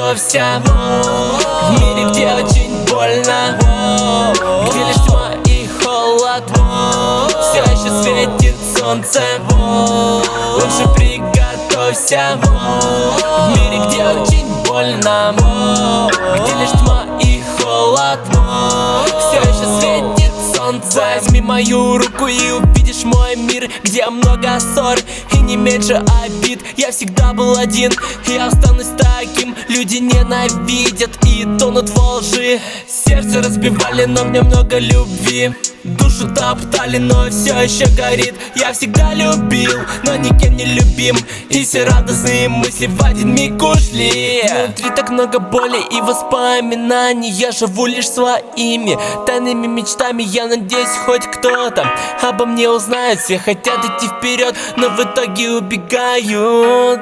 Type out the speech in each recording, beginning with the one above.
приготовься. В мире, где очень больно, где лишь тьма и холод, все еще светит солнце. Лучше приготовься. В мире, где очень больно, где лишь тьма и холод, все еще светит солнце. Возьми мою руку и увидишь мой мир, где много ссор и не меньше обид. Я всегда был один, я останусь таким. Люди ненавидят и тонут во лжи. Сердце разбивали, но мне много любви. Душу топтали, но все еще горит. Я всегда любил, но никем не любим. И все радостные мысли в один миг ушли. Внутри так много боли и воспоминаний. Я живу лишь своими тайными мечтами. Я надеюсь, хоть кто-то обо мне узнает. Все хотят идти вперед, но в итоге убегают.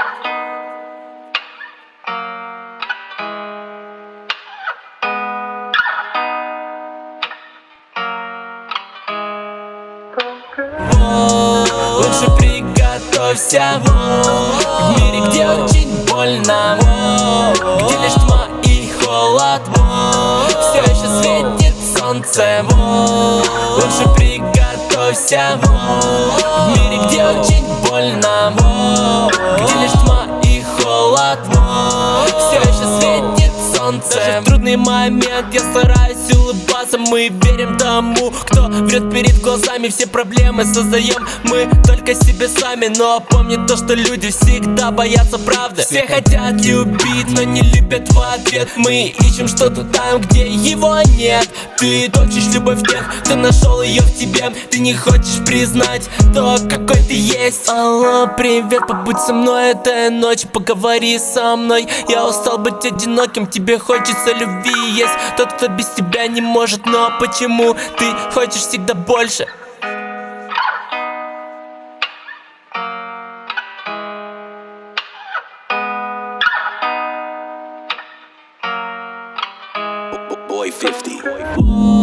Лучше приготовься. В мире, где очень больно, где лишь тьма и холод, все еще светит солнце. Лучше приготовься. В мире, где очень больно, где лишь тьма и холод, все еще светит солнце. Даже в трудный момент я стараюсь улыбаться. Мы верим тому, кто врет перед глазами. Все проблемы создаем мы только себе сами. Но помни то, что люди всегда боятся правды. Все хотят любить, но не любят в ответ. Мы ищем что-то там, где его нет. Ты точишь любовь в тех, кто нашел ее в тебе. Ты не хочешь признать то, какой ты есть. Алло, привет, побудь со мной этой ночью, поговори со мной. Я устал быть одиноким, тебе хочется любви. Есть тот, кто без тебя не может, но почему ты хочешь всегда больше? Boy 50.